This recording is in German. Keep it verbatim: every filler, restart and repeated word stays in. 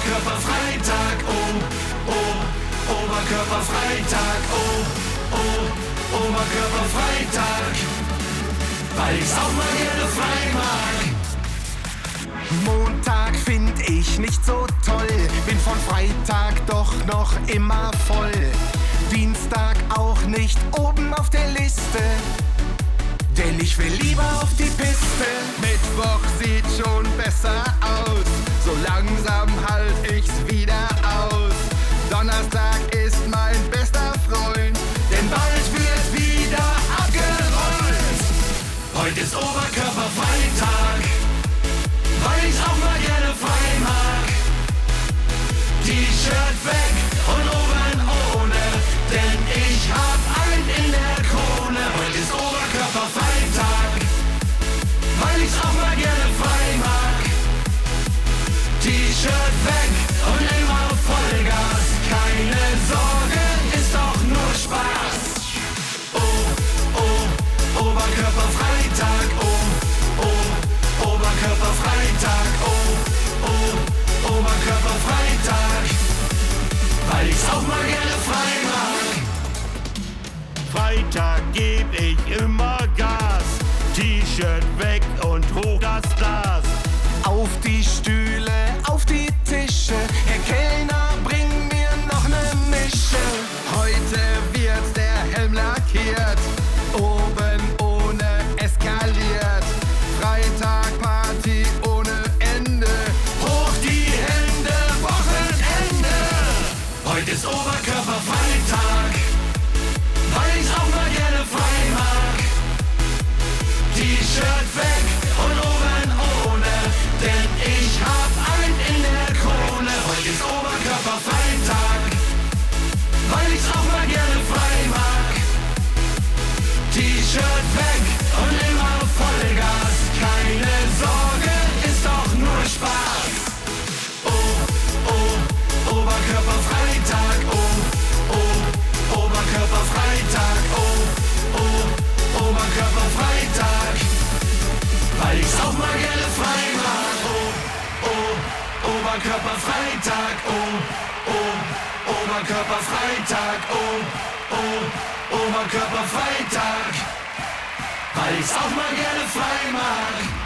Oberkörperfreitag, oh, oh, Oberkörperfreitag, oh, oh, Oberkörperfreitag, weil ich's auch mal gerne frei mag. Montag find ich nicht so toll, bin von Freitag doch noch immer voll. Dienstag auch nicht oben auf der Liste, denn ich will lieber auf die Piste. Mittwoch sieht schon besser aus, so langsam halt ich's wieder aus. Donnerstag ist mein bester Freund, denn bald wird wieder abgerollt. Heute ist Oberkörperfreitag, weil ich's auch mal gerne frei mag. T-Shirt weg und oben ohne, denn ich hab einen in der Krone. Heute ist Oberkörperfreitag, weil ich's auch mal gerne frei mag. T-Shirt weg und immer Vollgas, keine Sorge, ist doch nur Spaß. Oh, oh, Oberkörperfreitag, oh, oh, Oberkörperfreitag, oh, oh, Oberkörperfreitag, weil ich's auch mal gerne frei mag. Freitag geb ich immer Gas, T-Shirt weg und hoch das Glas. Auf die Stühle, auf die Tische, Herr Kellner, bring mir noch ne Mische. Heute wird der Helm lackiert, oben ohne eskaliert. Freitag Party ohne Ende, Hoch die Hände, Wochenende. Heute ist Oberkörperfreitag, weil ich's auch mal gerne frei mag. T-Shirt weg und oben ohne, denn ich hab einen in der Krone. Heute ist Oberkörperfreitag, weil ich's auch mal gerne frei mag. T-Shirt weg und immer Vollgas, keine Sorge, ist doch nur Spaß. Oh, oh, Oberkörperfreitag, oh, oh, Oberkörperfreitag, oh, oh, Oberkörperfreitag, weil ich's auch mal gerne frei mag. Oh, oh, Oberkörperfreitag, oh, oh, Oberkörperfreitag, oh, oh, Oberkörperfreitag, weil ich's auch mal gerne frei mag.